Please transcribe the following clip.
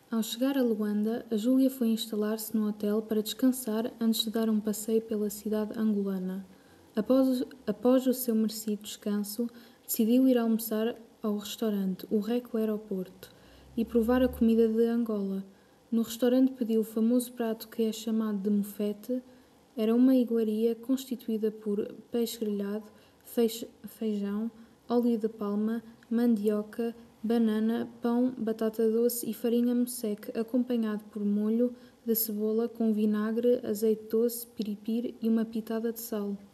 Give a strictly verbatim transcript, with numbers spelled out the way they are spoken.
Ao chegar a Luanda, a Júlia foi instalar-se no hotel para descansar antes de dar um passeio pela cidade angolana. Após, após o seu merecido descanso, decidiu ir almoçar ao restaurante O Reco Aeroporto e provar a comida de Angola. No restaurante pediu o famoso prato que é chamado de mofete. Era uma iguaria constituída por peixe grelhado, feijão, óleo de palma, mandioca, banana, pão, batata doce e farinha moceque, acompanhado por molho de cebola com vinagre, azeite doce, piripiri e uma pitada de sal.